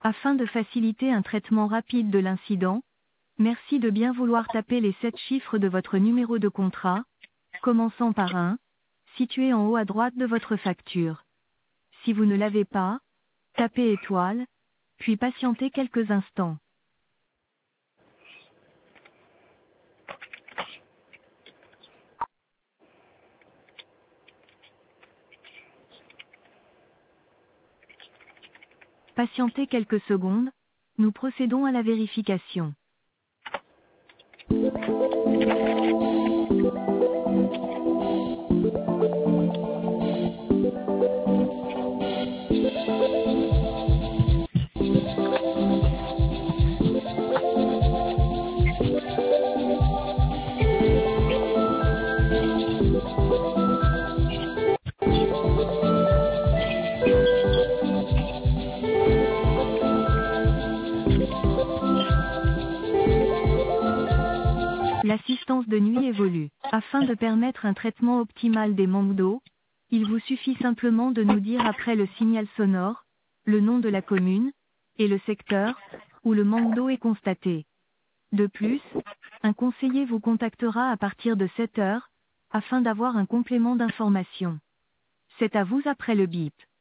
Afin de faciliter un traitement rapide de l'incident, merci de bien vouloir taper les 7 chiffres de votre numéro de contrat, commençant par 1, situé en haut à droite de votre facture. Si vous ne l'avez pas, tapez étoile, puis patientez quelques instants. Patientez quelques secondes, nous procédons à la vérification. L'assistance de nuit évolue. Afin de permettre un traitement optimal des manques d'eau, il vous suffit simplement de nous dire après le signal sonore, le nom de la commune, et le secteur, où le manque d'eau est constaté. De plus, un conseiller vous contactera à partir de 7 heures, afin d'avoir un complément d'information. C'est à vous après le bip.